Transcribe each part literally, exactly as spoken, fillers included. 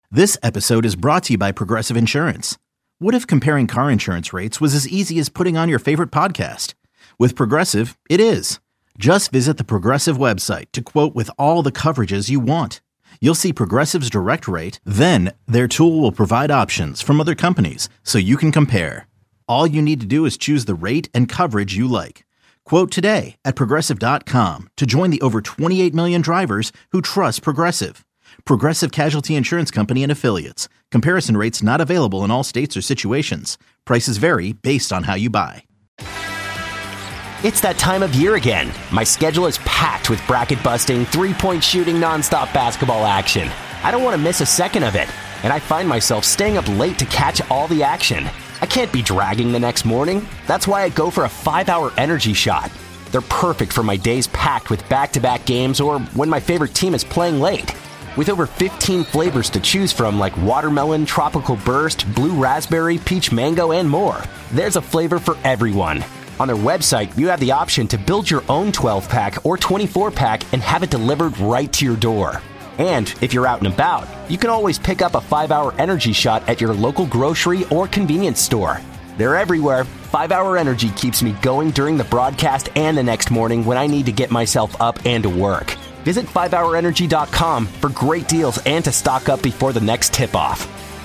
This episode is brought to you by Progressive Insurance. What if comparing car insurance rates was as easy as putting on your favorite podcast? With Progressive, it is. Just visit the Progressive website to quote with all the coverages you want. You'll see Progressive's direct rate, then their tool will provide options from other companies so you can compare. All you need to do is choose the rate and coverage you like. Quote today at Progressive dot com to join the over twenty-eight million drivers who trust Progressive. Progressive Casualty Insurance Company and Affiliates. Comparison rates not available in all states or situations. Prices vary based on how you buy. It's that time of year again. My schedule is packed with bracket-busting, three-point shooting, nonstop basketball action. I don't want to miss a second of it, and I find myself staying up late to catch all the action. I can't be dragging the next morning. That's why I go for a five-hour energy shot. They're perfect for my days packed with back-to-back games or when my favorite team is playing late. With over fifteen flavors to choose from like watermelon, tropical burst, blue raspberry, peach mango, and more, there's a flavor for everyone. On their website, you have the option to build your own twelve-pack or twenty-four-pack and have it delivered right to your door. And if you're out and about, you can always pick up a five-hour energy shot at your local grocery or convenience store. They're everywhere. five-hour Energy keeps me going during the broadcast and the next morning when I need to get myself up and to work. Visit five hour energy dot com for great deals and to stock up before the next tip-off.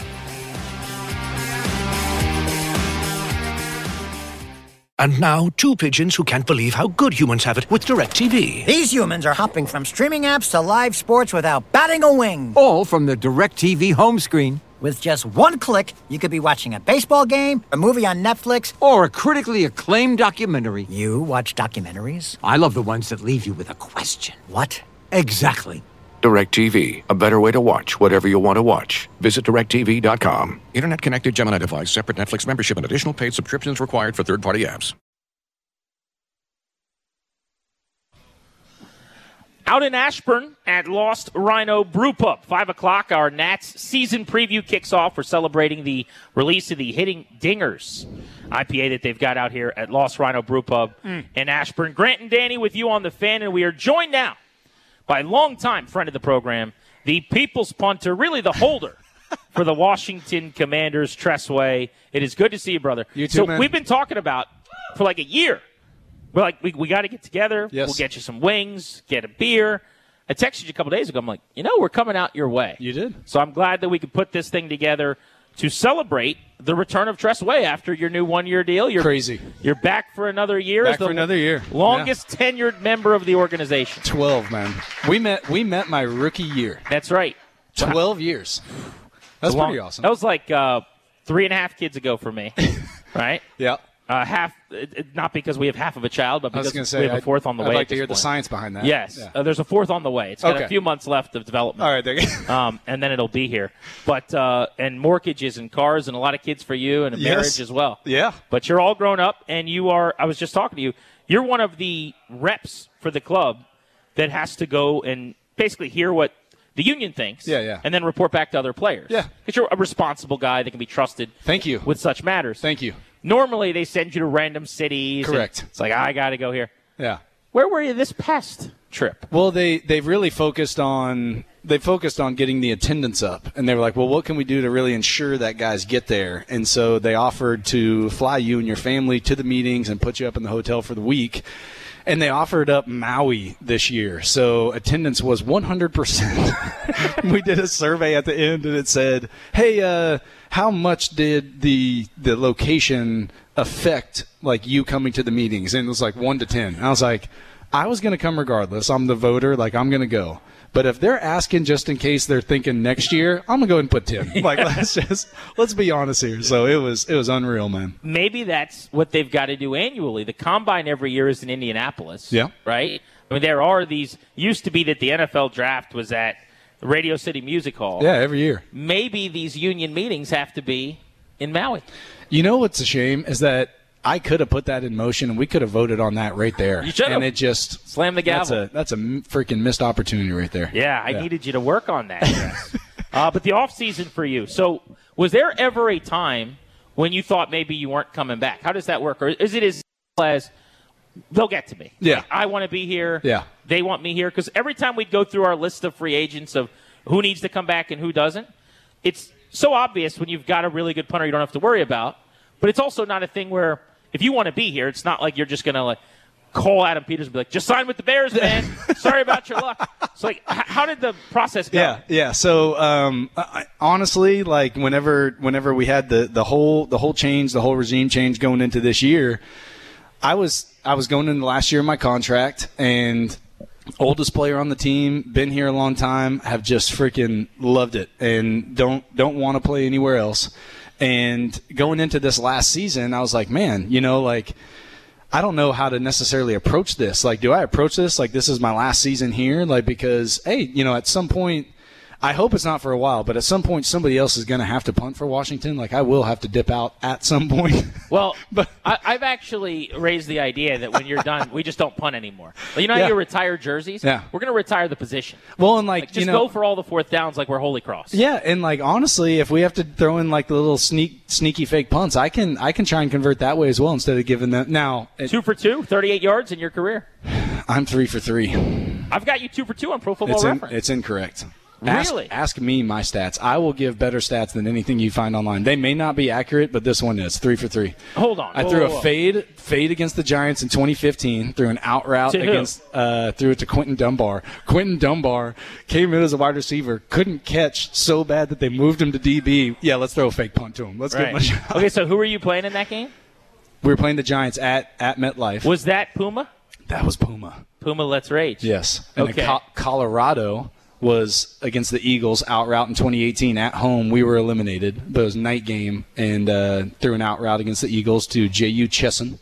And now, two pigeons who can't believe how good humans have it with DirecTV. These humans are hopping from streaming apps to live sports without batting a wing. All from the DirecTV home screen. With just one click, you could be watching a baseball game, a movie on Netflix, or a critically acclaimed documentary. You watch documentaries? I love the ones that leave you with a question. What? Exactly. DirecTV, a better way to watch whatever you want to watch. Visit direct T V dot com. Internet connected Gemini device, separate Netflix membership, and additional paid subscriptions required for third-party apps. Out in Ashburn at Lost Rhino Brewpub, five o'clock, our Nats season preview kicks off. We're celebrating the release of the Hitting Dingers I P A that they've got out here at Lost Rhino Brewpub mm. in Ashburn. Grant and Danny with you on the Fan, and we are joined now by a longtime friend of the program, the people's punter, really the holder for the Washington Commanders, Tress Way. It is good to see you, brother. You too, so man. We've been talking about for like a year. We're like, we, we got to get together. Yes. We'll get you some wings, get a beer. I texted you a couple days ago. I'm like, you know, we're coming out your way. You did. So I'm glad that we could put this thing together to celebrate the return of Tress Way after your new one-year deal. You're crazy. You're back for another year. Back as the for another year. Longest yeah. tenured member of the organization. Twelve, man. We met. We met my rookie year. That's right. Twelve wow. years. That's long, pretty awesome. That was like uh, three and a half kids ago for me, right? Yeah. Uh, half, it, not because we have half of a child, but because say, we have a I'd, fourth on the I'd way. I'd like to hear point. the science behind that. Yes, yeah. uh, there's a fourth on the way. It's got okay. a few months left of development. All right, there you go. um, and then it'll be here. But uh, and mortgages and cars and a lot of kids for you and a yes. marriage as well. Yeah. But you're all grown up, and you are. I was just talking to you. You're one of the reps for the club that has to go and basically hear what the union thinks. Yeah, yeah. And then report back to other players. Yeah. Because you're a responsible guy that can be trusted. Thank you. With such matters. Thank you. Normally, they send you to random cities. Correct. It's like, I got to go here. Yeah. Where were you this past trip? Well, they, they've really focused on they focused on getting the attendance up. And they were like, well, what can we do to really ensure that guys get there? And so they offered to fly you and your family to the meetings and put you up in the hotel for the week. And they offered up Maui this year. So attendance was one hundred percent. We did a survey at the end, and it said, hey, uh, how much did the the location affect, like, you coming to the meetings? And it was like one to ten. And I was like, I was going to come regardless. I'm the voter. Like, I'm going to go. But if they're asking just in case they're thinking next year, I'm gonna go ahead and put ten. Like, let's just let's be honest here. So it was it was unreal, man. Maybe that's what they've got to do annually. The combine every year is in Indianapolis. Yeah. Right? I mean, there are these used to be that the N F L draft was at Radio City Music Hall. Yeah, every year. Maybe these union meetings have to be in Maui. You know what's a shame is that I could have put that in motion, and we could have voted on that right there. You should have. And it just slam the gavel. That's a, that's a freaking missed opportunity right there. Yeah, I yeah. needed you to work on that. Yes. uh, but the off season for you. So, was there ever a time when you thought maybe you weren't coming back? How does that work, or is it as as they'll get to me? Yeah, like, I want to be here. Yeah, they want me here, because every time we'd go through our list of free agents of who needs to come back and who doesn't, it's so obvious when you've got a really good punter you don't have to worry about. But it's also not a thing where if you want to be here, it's not like you're just going to like call Adam Peters and be like, just sign with the Bears, man. Sorry about your luck. So, like, h- how did the process go? Yeah, yeah. So, um, I, honestly, like, whenever whenever we had the, the whole the whole change, the whole regime change going into this year, I was I was going into the last year of my contract, and oldest player on the team, been here a long time, have just freaking loved it, and don't don't want to play anywhere else. And going into this last season, I was like, man, you know, like, I don't know how to necessarily approach this. Like, do I approach this like this is my last season here? Like, because, hey, you know, at some point, I hope it's not for a while, but at some point somebody else is going to have to punt for Washington. Like, I will have to dip out at some point. Well, but I, I've actually raised the idea that when you're done, we just don't punt anymore. You know how Yeah. you retire jerseys? Yeah. We're going to retire the position. Well, and, like, Like, just you know, go for all the fourth downs like we're Holy Cross. yeah, and, like, honestly, if we have to throw in, like, the little sneak, sneaky fake punts, I can I can try and convert that way as well instead of giving them. Now, it, Two for two, thirty-eight yards in your career. I'm three for three. I've got you two for two on Pro Football It's, in, Reference. it's incorrect. Ask, Really? ask me my stats. I will give better stats than anything you find online. They may not be accurate, but this one is three for three. Hold on. I Whoa, threw whoa, a whoa. fade fade against the Giants in twenty fifteen. Threw an out route To who? against uh, threw it to Quentin Dunbar. Quentin Dunbar came in as a wide receiver, couldn't catch so bad that they moved him to D B. Yeah, let's throw a fake punt to him. Let's give him a Right. shot. Okay, so who were you playing in that game? We were playing the Giants at at MetLife. Was that Puma? That was Puma. Puma, let's rage. Yes. And Okay. then Co- Colorado was against the Eagles out route in twenty eighteen at home. We were eliminated, but it was a night game, and uh, threw an out route against the Eagles to J U Chesson.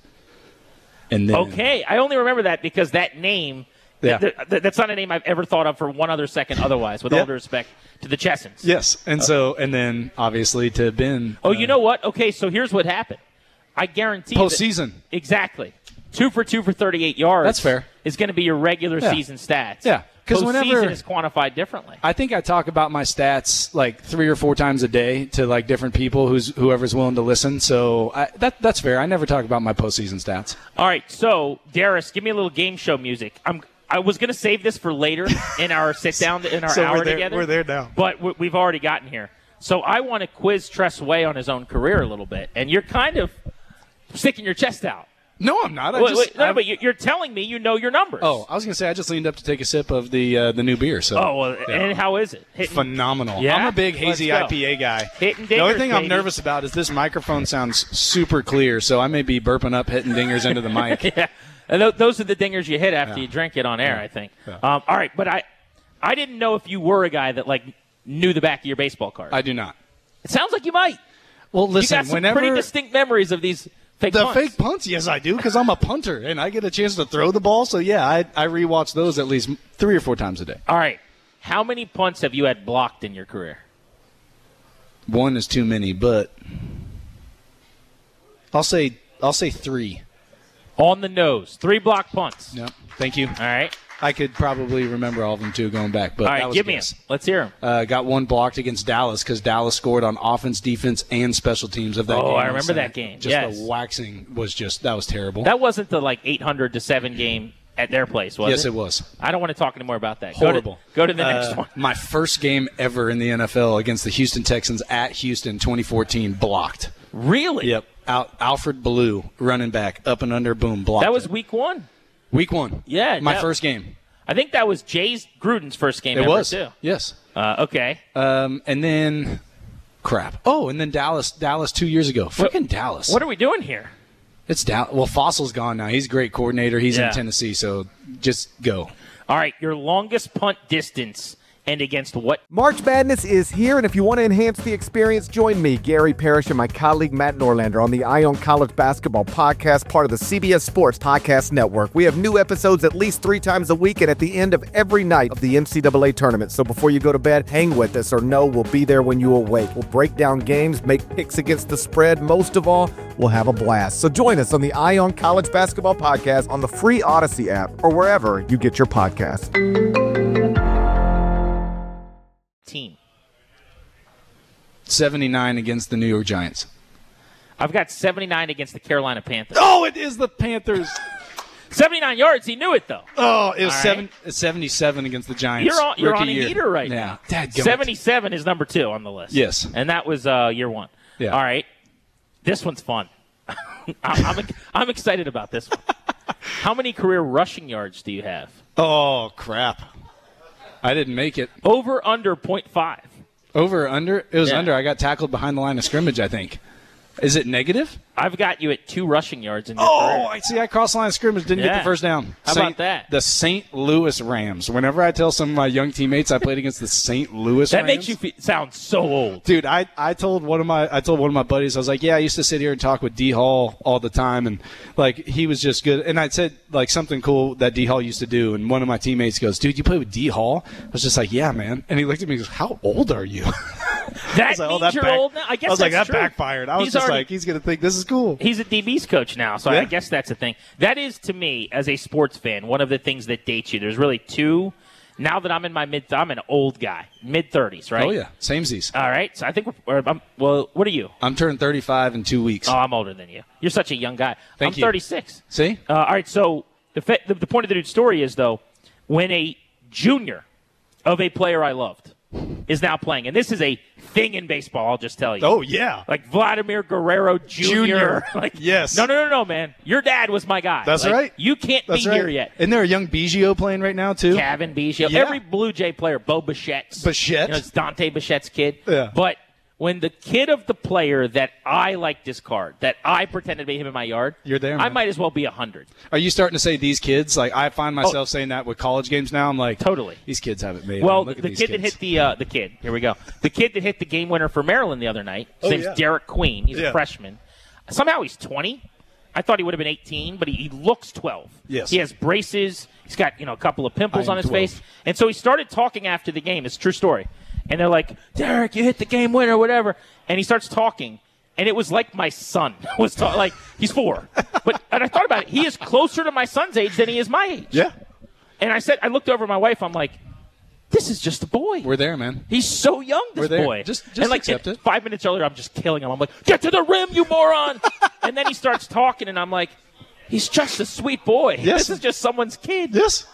And then, Okay, I only remember that because that name, Yeah. th- th- that's not a name I've ever thought of for one other second otherwise, with Yeah. all due respect to the Chessons. Yes, and so and then obviously to Ben. Oh, uh, you know what? Okay, so here's what happened. I guarantee that- Postseason. Exactly. Two for two for thirty-eight yards. That's fair. Is going to be your regular Yeah. season stats. Yeah, 'cause Postseason whenever- is quantified differently. I think I talk about my stats like three or four times a day to like different people, who's whoever's willing to listen. So I, that that's fair. I never talk about my postseason stats. All right, so Darius, give me a little game show music. I'm. I was going to save this for later in our sit down in our So hour we're there- together. we're there now. But we- we've already gotten here. So I want to quiz Tress Way on his own career a little bit, and you're kind of sticking your chest out. No, I'm not. I Wait, just, wait, no, I'm- but you- you're telling me you know your numbers. Oh, I was going to say I just leaned up to take a sip of the uh, the new beer. So Oh, well, yeah. and how is it? Hitting- Phenomenal. Yeah? I'm a big hazy Let's go. I P A guy. Hitting The only dingers, thing I'm baby. nervous about is this microphone sounds super clear, so I may be burping up, hitting dingers into the mic. Yeah, and th- those are the dingers you hit after Yeah. you drink it on air. Yeah. I think. Yeah. Um, all right, but I, I didn't know if you were a guy that like knew the back of your baseball card. I do not. It sounds like you might. Well, You listen, got some whenever pretty distinct memories of these fake the punts. fake punts, yes, I do, because I'm a punter and I get a chance to throw the ball. So yeah, I I rewatch those at least three or four times a day. All right, how many punts have you had blocked in your career? One is too many, but I'll say I'll say three. On the nose, three block punts. Yep. Thank you. All right, I could probably remember all of them too going back, but all that right. was Give a me guess. them. Let's hear them. Uh, got one blocked against Dallas because Dallas scored on offense, defense, and special teams of that Oh, game. I on remember Sunday. that game. Just Yes. the waxing was just that was terrible. That wasn't the like eight hundred to seven game at their place, was yes, it? it was. I don't want to talk anymore about that. Horrible. Go to, go to the Uh, next one. My first game ever in the N F L against the Houston Texans at Houston, twenty fourteen, blocked. Really? Yep. Out, Alfred Blue, running back, up and under, boom, blocked. That was it. week one. week one. Yeah, my that- first game. I think that was Jay's Gruden's first game It ever was too. yes. Uh, okay. Um, and then, crap. Oh, and then Dallas, Dallas two years ago. Freaking Dallas. What are we doing here? It's Dallas. Well, Fossil's gone now. He's a great coordinator. He's Yeah. in Tennessee, so just go. All right, your longest punt distance and against what? March Madness is here, and if you want to enhance the experience, join me, Gary Parrish, and my colleague Matt Norlander on the Eye on College Basketball Podcast, part of the C B S Sports Podcast Network. We have new episodes at least three times a week and at the end of every night of the N C double A tournament. So before you go to bed, hang with us, or know we'll be there when you awake. We'll break down games, make picks against the spread. Most of all, we'll have a blast. So join us on the Eye on College Basketball Podcast on the free Odyssey app or wherever you get your podcasts. Team. seventy-nine against the New York Giants. I've got seventy-nine against the Carolina Panthers. Oh, it is the Panthers. seventy-nine yards. He knew it, though. Oh, it was All seven, right. seventy-seven against the Giants. You're on, you're on a year. heater right yeah. now. Dadgummit. seventy-seven is number two on the list. Yes. And that was uh, year one. Yeah. All right. This one's fun. I'm, I'm, I'm excited about this one. How many career rushing yards do you have? Oh, crap. I didn't make it. Over, under, point five. Over or under? It was Yeah. under. I got tackled behind the line of scrimmage, I think. Is it negative? I've got you at two rushing yards in your Oh, career. I see. I crossed the line of scrimmage, didn't Yeah. get the first down. How Saint- about that? The Saint Louis Rams. Whenever I tell some of my young teammates I played against the Saint Louis That Rams. makes you feel, sound so old. Dude, I, I told one of my I told one of my buddies, I was like, yeah, I used to sit here and talk with D Hall all the time, and like he was just good. And I said like something cool that D Hall used to do, and one of my teammates goes, dude, you play with D Hall? I was just like, yeah, man. And he looked at me and goes, how old are you? That like, means oh, that you're back- old now. I guess I was like, that's that true. backfired. I was He's just already- like, he's gonna think this is cool. He's a D B's coach now, so Yeah. I guess that's a thing. That is, to me, as a sports fan, one of the things that dates you. There's really two. Now that I'm in my mid, I'm an old guy, mid thirties, right? Oh yeah, samesies. All right, so I think we're. Or I'm, well, what are you? I'm turning thirty-five in two weeks. Oh, I'm older than you. You're such a young guy. Thank I'm you. thirty-six. See? Uh, all right, so the, fa- the the point of the dude's story is though, when a junior of a player I loved is now playing, and this is a thing in baseball. I'll just tell you. Oh yeah. Like Vladimir Guerrero Junior Junior. Like, Yes. No, no, no, no, man. Your dad was my guy. That's Like, right. You can't That's be right. here yet. Isn't there a young Biggio playing right now too? Kevin Biggio. Yeah. Every Blue Jay player, Bo Bichette. Bichette. You know, it's Dante Bichette's kid. Yeah. But when the kid of the player that I like this card, that I pretended to be him in my yard, You're there, I man. might as well be a hundred. Are you starting to say these kids? Like I find myself saying that with college games now. I'm like, Totally. These kids haven't made. Well, it. Look at the these kid kids. that hit the uh, the kid. Here we go. The kid that hit the game winner for Maryland the other night. His Oh, name's yeah. Derek Queen. He's Yeah. a freshman. Somehow he's twenty. I thought he would have been eighteen, but he, he looks twelve. Yes. He has braces. He's got you know a couple of pimples I am on his twelve. face, and so he started talking after the game. It's a true story. And they're like, Derek, you hit the game winner, whatever. And he starts talking. And it was like my son was ta- like he's four, but and I thought about it. He is closer to my son's age than he is my age. Yeah. And I said, I looked over at my wife. I'm like, this is just a boy. We're there, man. He's so young, this We're there. boy. Just- just and like accept and it. Five minutes earlier, I'm just killing him. I'm like, get to the rim, you moron! And then he starts talking, and I'm like, he's just a sweet boy. Yes. This is just someone's kid. Yes.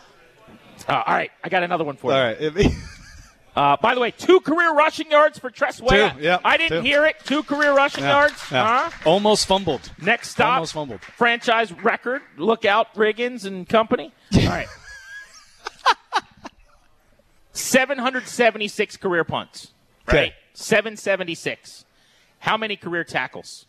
Uh, all right, I got another one for All you. right. Uh, by the way, two career rushing yards for Tress Way. Two, yep, I didn't two. hear it. Two career rushing Yeah, yards. yeah. Huh? Almost fumbled. Next stop, Almost fumbled. franchise record. Look out, Riggins and company. All right. seven hundred seventy-six career punts. Right? Okay. seven seventy-six. How many career tackles?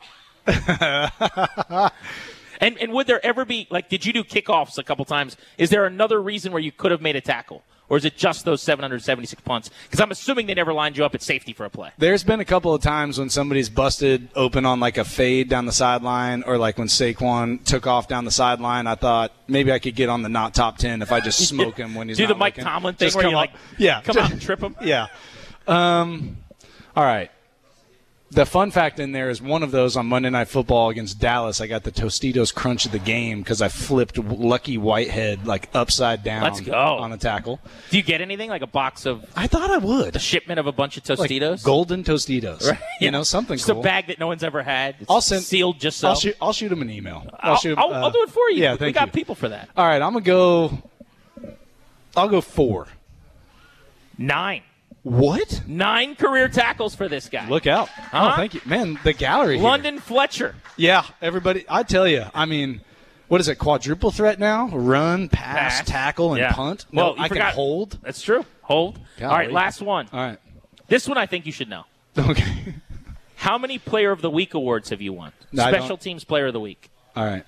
and and would there ever be, like, did you do kickoffs a couple times? Is there another reason where you could have made a tackle? Or is it just those seven hundred seventy-six punts? Because I'm assuming they never lined you up at safety for a play. There's been a couple of times when somebody's busted open on like a fade down the sideline, or like when Saquon took off down the sideline. I thought maybe I could get on the not top ten if I just smoke him when he's Do not the Mike looking. Tomlin thing Just where come you, like, up- yeah, come out and trip him? Yeah. Um. All right. The fun fact in there is one of those on Monday Night Football against Dallas. I got the Tostitos crunch of the game because I flipped Lucky Whitehead like upside down. Let's go. On a tackle. Do you get anything, like a box of I thought I would. a shipment of a bunch of Like Tostitos? golden Tostitos. Right. You know, something Just cool. a bag that no one's ever had. It's I'll send sealed just so. I'll shoot. I'll shoot him an email. I'll, I'll, shoot. I'll, uh, I'll do it for you. Yeah, we thank got you. people for that. All right, I'm gonna go. I'll go four. Nine. What? Nine career tackles for this guy. Look out! Uh-huh. Oh, thank you, man. The gallery. here. London Fletcher. Yeah, everybody. I tell you, I mean, what is it? Quadruple threat now? Run, pass, Pass. tackle, and Yeah. punt. Well, No, you I forgot- can hold. That's true. Hold. All right, Golly. last one. All right. This one I think you should know. Okay. How many Player of the Week awards have you won? No, I Special don't- Teams Player of the Week. All right.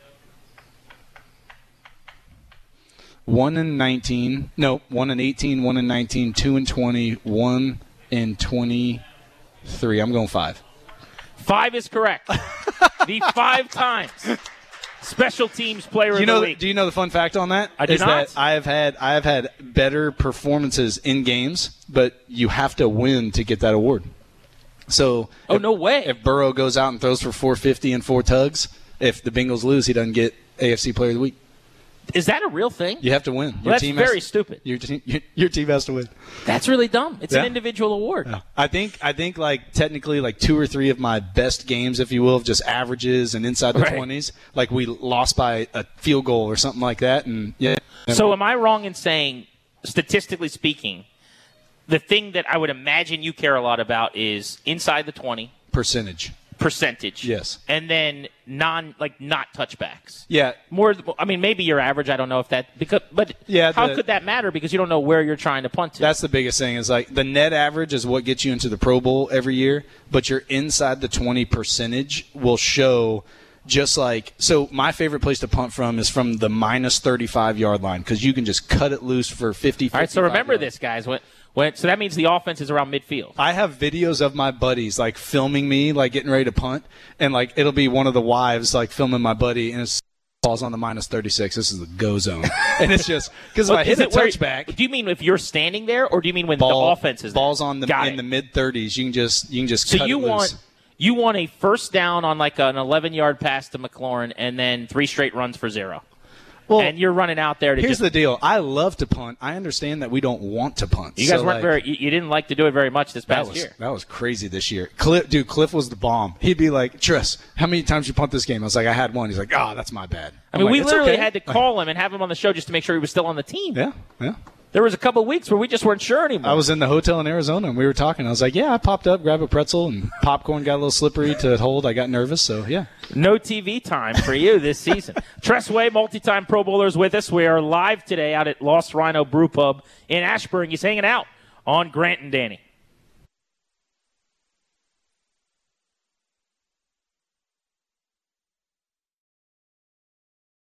One and nineteen. No, one and eighteen. One and nineteen. Two and twenty. One and twenty-three. I'm going five. Five is correct. The five times Special Teams Player You of know, the Week. do you know the fun fact on that? I do Is not. that I have had I have had better performances in games, but you have to win to get that award. So, Oh, if, no way. If Burrow goes out and throws for four fifty and four tugs, if the Bengals lose, he doesn't get A F C Player of the Week. Is that a real thing? You have to win. Your Well, that's team very has, stupid. Your, te- your, your team has to win. That's really dumb. It's Yeah. an individual award. Yeah. I think I think like technically like two or three of my best games, if you will, of just averages and inside the Right. twenties, like we lost by a field goal or something like that, and yeah. So am I wrong in saying, statistically speaking, the thing that I would imagine you care a lot about is inside the twenty percentage. Percentage. Yes. And then non like not touchbacks. Yeah. More I mean maybe your average, I don't know if that because but Yeah, how the- could that matter because you don't know where you're trying to punt to. That's the biggest thing is like the net average is what gets you into the Pro Bowl every year, but your inside the twenty percentage will show just like – so my favorite place to punt from is from the minus thirty-five yard line because you can just cut it loose for fifty, All right, so remember yards. this, guys. When, when, so that means the offense is around midfield. I have videos of my buddies like filming me like getting ready to punt, and like it'll be one of the wives like filming my buddy, and it's falls on the minus thirty-six. This is the go zone, and it's just because if Well, I hit is a it where- touchback. Do you mean if you're standing there, or do you mean when Ball, the offense is there? balls on the Got in it. the mid thirties? You can just you can just So cut you it loose. want you want a first down on like an eleven yard pass to McLaurin, and then three straight runs for zero. Well, and you're running out there to Here's just. the deal. I love to punt. I understand that we don't want to punt. You guys So, weren't like, very. You, you didn't like to do it very much this That past was year. that was crazy this year. Cliff, dude, Cliff was the bomb. He'd be like, "Tris, how many times you punt this game?" I was like, "I had one." He's like, "Oh, that's my bad." I I'm mean, like, we "It's literally okay." had to call him and have him on the show just to make sure he was still on the team. Yeah, yeah. There was a couple of weeks where we just weren't sure anymore. I was in the hotel in Arizona and we were talking. I was like, "Yeah, I popped up, grabbed a pretzel, and popcorn got a little slippery to hold. I got nervous, so yeah." No T V time for you this season. Tress Way, multi-time Pro Bowlers with us. We are live today out at Lost Rhino Brew Pub in Ashburn. He's hanging out on Grant and Danny.